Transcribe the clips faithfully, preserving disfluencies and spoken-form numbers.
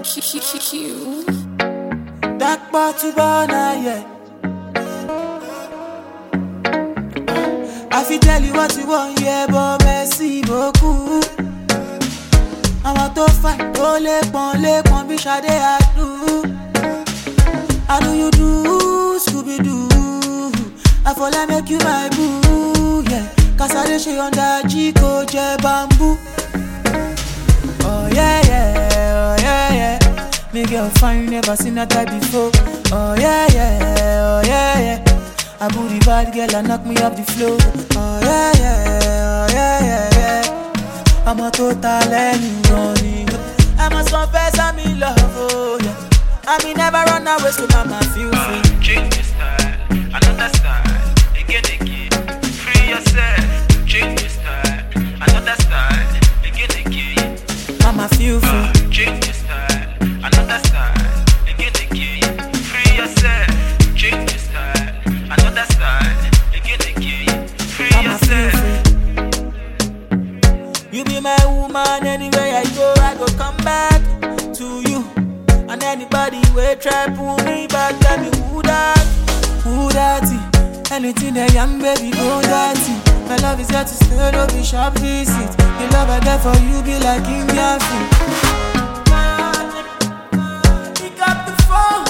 Dark bottle burner, yeah. I fit tell you what you want, yeah, but merci beaucoup. I want to fight, oh, les pon, les pon, bitch, I dey I do. I do you do, Scooby-Doo. I fall I make you my boo, yeah. Cause I dey shit on that Chico, J bamboo. Oh yeah, yeah, oh yeah, yeah. Me girl fine, never seen that type before. Oh yeah, yeah, oh yeah, yeah. I booty bad girl and knock me off the floor. Oh yeah, yeah, oh yeah, yeah, yeah. I'm a total anyone. I must confess I'm in love, oh yeah. I mean never run away, so mama feel free. Change your style, another style. Again, again, free yourself. Change your style, another style. Again, again, mama feel free. Change your style, another style. Again, again, free yourself. Change your style, another style. Again, again, free mama yourself. Feel free. You be my woman, anywhere I go, I go come back to you. And anybody will try pull me back, tell me who that, who that is. Anything that young baby go dirty. My love is here to stay, no be sharp visit. The love I get for you be like Indian food. Pick up the phone,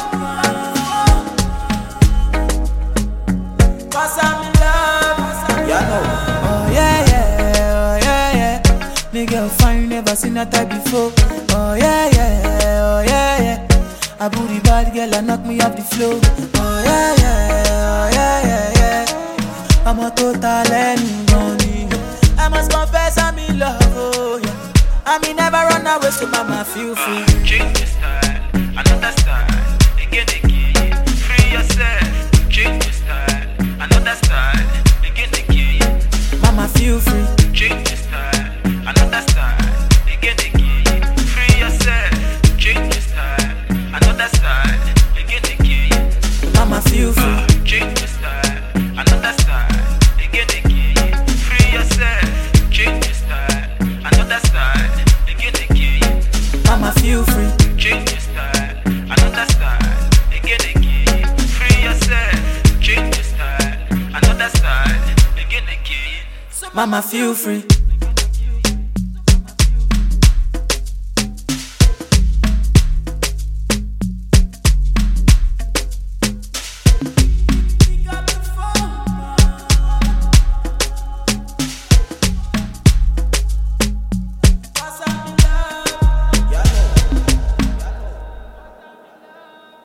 cause I'm in love. Yeah, no. Oh yeah, yeah, oh yeah, yeah. Nigga fine, never seen that type before. Oh yeah, yeah, oh yeah, yeah. A booty bad girl and knock me off the floor. Oh yeah, yeah, oh yeah, yeah, yeah. I'm a total anyone. I must confess I'm in love, oh yeah. I mean never run away, so mama feel free. Change your style, another style. Again, again, free yourself. Change your style, another style. Again, again, mama feel free. change your style, another style. Again, again, free yourself. Change your style, another style. Again, again, Mama feel free. change your style, another style. Again, again, free yourself. Change your style, another style. Again, again, Mama feel free. change your style, another style. Again, again, free yourself. Change your style, another style. Again, again. Mama feel free.